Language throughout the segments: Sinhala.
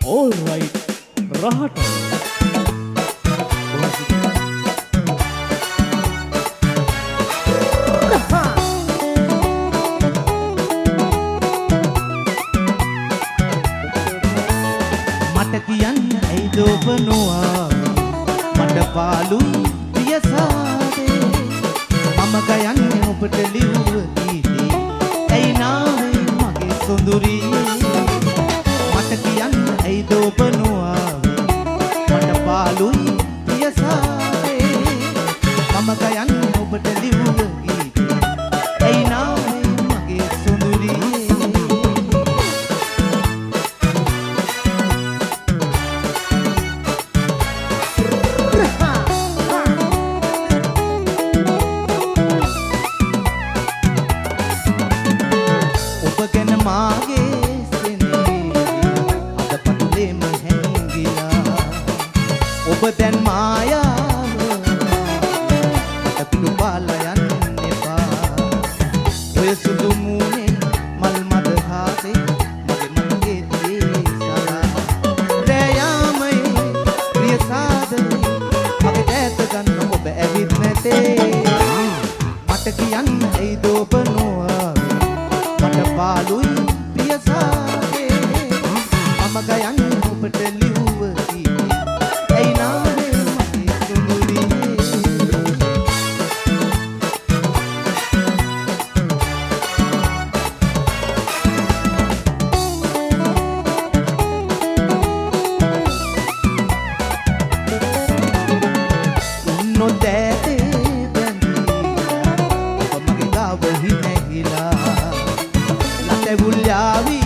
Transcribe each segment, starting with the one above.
all right රහට මට කියන්න ඇයිද ඔබ නොආවේ මට පාළුයි පියසාදේ මම ගයන්නේ ඔබට ලිව්ව ගීතේ ඇයි නාවේ මගේ සොඳුරියේ මට කියන්න ඇයිද ඔබ නොආවේ මට පාළුයි පියසාදේ මම ගයන්නේ ඔබට ලිව්ව ගීතේ ඇයි නාවේ මගේ සොඳුරියේ මාගේ සෙනෙහි අද පතුලේම හැංගිලා ඔබ දැන් මායාව අපිට පාලා යන්න එපා ඔය සුදු මූණේ මල් මද හාසේ මගේ මගේ දේශලා රැයාමයි ප්‍රිය සාදරේ මගේ දැත ගන්න ඔබ ඇවිත් නැතේ මට කියන්න ඇයිද ඔබ නොආවේ මට පාළුයි පියසාදේ මම ගයන්නේ ඔබට ලිව්ව ගීතේ ඇයි නාවේ මගේ සොඳුරියේ නොදැතේ බැඳිලා ඔබ මගේ ගාව හිනැහිලා ලැබුල්ලාවි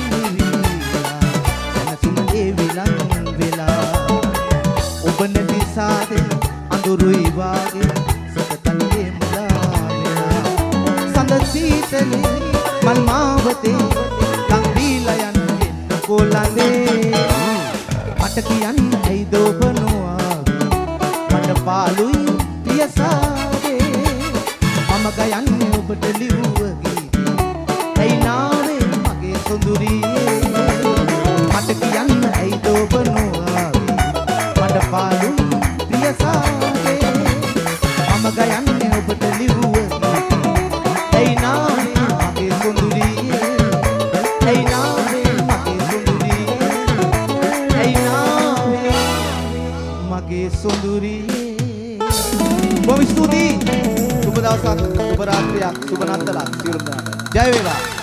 සනසුන් දෙවිලන් වෙලා ඔබ නැති සාදේ අඳුරුයි වාගේ සතතන්ගේ මුලා වෙලා සඳ සීතලේ මල් මාවතේ කන් දීලා යන්නේ කොළඳේ මට කියන්න ඇයිද ඔබ නොආවේ මට පාළුයි පියසාදේ මම ගයන්නේ ඔබට ලිව්ව ගීතේ ඇයි නාවේ මගේ සොඳුරියේ මට කියන්න ඇයිද ඔබ නොආවේ මට පාළුයි පියසාදේ මම ගයන්නේ ඔබට ලිව්ව ගීතේ ඇයි නාවේ මගේ සොඳුරියේ ඇයි නාවේ මගේ සොඳුරියේ ඇයි නාවේ මගේ සොඳුරියේ බොහොම ස්තුතියි සුබ දවසක් සුබ රාත්‍රියක් සුබ නත්තලක් සියලුම දෙනාට ජය වේවා